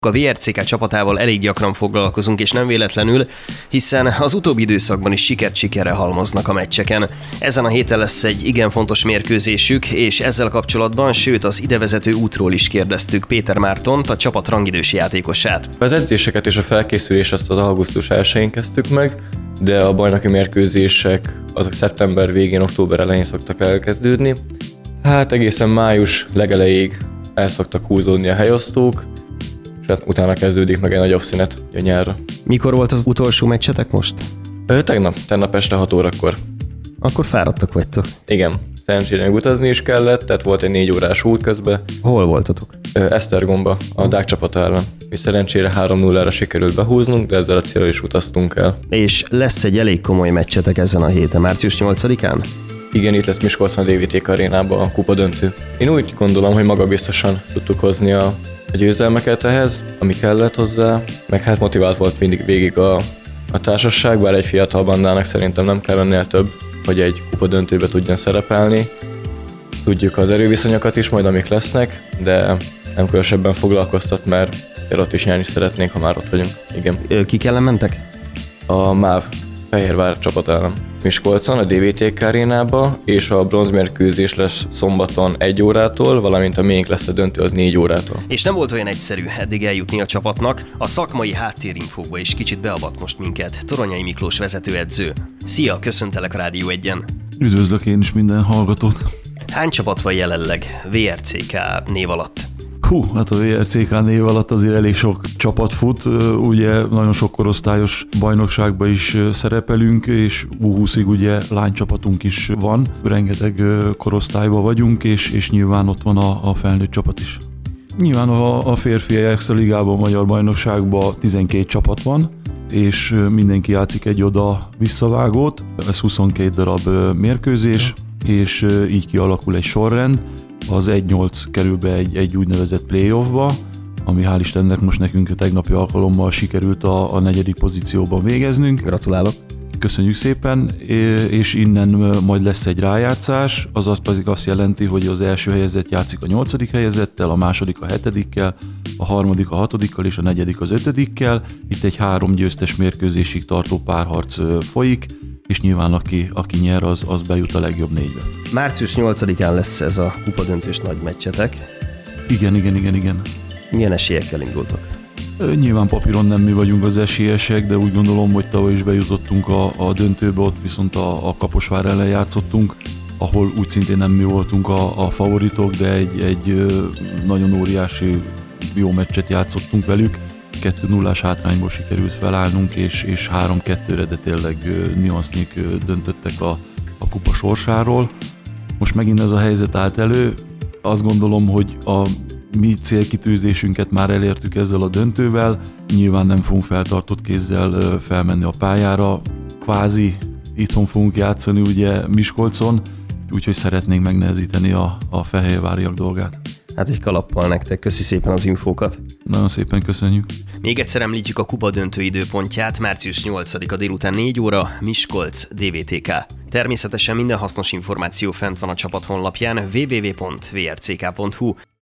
A VRCK csapatával elég gyakran foglalkozunk, és nem véletlenül, hiszen az utóbbi időszakban is sikert sikerre halmoznak a meccseken. Ezen a héten lesz egy igen fontos mérkőzésük, és ezzel kapcsolatban, sőt az idevezető útról is kérdeztük Péter Mártont, a csapat rangidős játékosát. Az edzéseket és a felkészülést azt az augusztus 1-én kezdtük meg, de a bajnoki mérkőzések azok szeptember végén, október elején szoktak elkezdődni. Hát egészen május legelejéig el szoktak húzódni a helyosztók, és utána kezdődik meg egy nagyobb szünet a nyárra. Mikor volt az utolsó meccsetek most? Tegnap este 6 órakor. Akkor fáradtak vagytok. Igen, szerencsére utazni is kellett, tehát volt egy 4 órás út közben. Hol voltatok? Esztergomba, a Dák csapata ellen. És szerencsére 3-0-ra sikerült behúznunk, de ezzel a célra is utaztunk el. És lesz egy elég komoly meccsetek ezen a héten, március 8-án? Igen, itt lesz Miskolcon a DVTK arénában a kupa döntő. Én úgy gondolom, hogy magabiztosan tudtuk hozni a győzelmeket ehhez, ami kellett hozzá, meg hát motivált volt mindig végig a társaság, bár egy fiatal bandának szerintem nem kell ennél több, hogy egy kupa döntőbe tudjon szerepelni. Tudjuk az erőviszonyokat is majd, amik lesznek, de nem különösebben foglalkoztat, mert ott is nyerni szeretnénk, ha már ott vagyunk. Igen. Kik ellen mentek? A MÁV Fehérvár csapat ellen Miskolcon, a DVTK arénába, és a bronzmérkőzés lesz szombaton 1 órától, valamint a miénk lesz a döntő az 4 órától. És nem volt olyan egyszerű eddig eljutni a csapatnak, a szakmai háttérinfókba is kicsit beavat most minket Toronyai Miklós vezetőedző. Szia, köszöntelek a Rádió 1-en. Üdvözlök én is minden hallgatót. Hány csapat van jelenleg VRCK név alatt? Hát a VRCK név alatt azért elég sok csapat fut, ugye nagyon sok korosztályos bajnokságban is szerepelünk, és U20-ig ugye lánycsapatunk is van, rengeteg korosztályban vagyunk, és nyilván ott van a felnőtt csapat is. Nyilván a férfi Extra Ligában, a Magyar Bajnokságban 12 csapat van, és mindenki játszik egy oda visszavágót, ez 22 darab mérkőzés, és így kialakul egy sorrend. Az 1-8 kerül be egy úgynevezett playoffba, ami hál' Istennek most nekünk a tegnapi alkalommal sikerült a 4. pozícióban végeznünk. Gratulálok! Köszönjük szépen, és innen majd lesz egy rájátszás, azaz pedig azt jelenti, hogy az első helyezett játszik a 8. helyezettel, a második a 7-kel, a harmadik a 6-kal és a negyedik az 5-kkel. Itt egy 3 győztes mérkőzésig tartó párharc folyik, és nyilván aki nyer, az bejut a legjobb 4-be. Március 8-án lesz ez a kupadöntős nagy meccsetek. Igen. Milyen esélyekkel indultok? Nyilván papíron nem mi vagyunk az esélyesek, de úgy gondolom, hogy tavaly is bejutottunk a döntőbe, ott viszont a Kaposvár ellen játszottunk, ahol úgy szintén nem mi voltunk a favoritok, de egy nagyon óriási jó meccset játszottunk velük. 2-0-ás hátrányból sikerült felállnunk, és 3-2-re, de tényleg nüansznyik döntöttek a kupa sorsáról. Most megint ez a helyzet állt elő. Azt gondolom, hogy a mi célkitűzésünket már elértük ezzel a döntővel. Nyilván nem fogunk feltartott kézzel felmenni a pályára. Kvázi itthon fogunk játszani ugye Miskolcon, úgyhogy szeretnénk megnehezíteni a fehérváriak dolgát. Hát egy kalappal nektek, köszi szépen az infókat. Nagyon szépen köszönjük. Még egyszer említjük a kupa döntő időpontját, március 8-a délután 4 óra, Miskolc, DVTK. Természetesen minden hasznos információ fent van a csapat honlapján www.vrck.hu.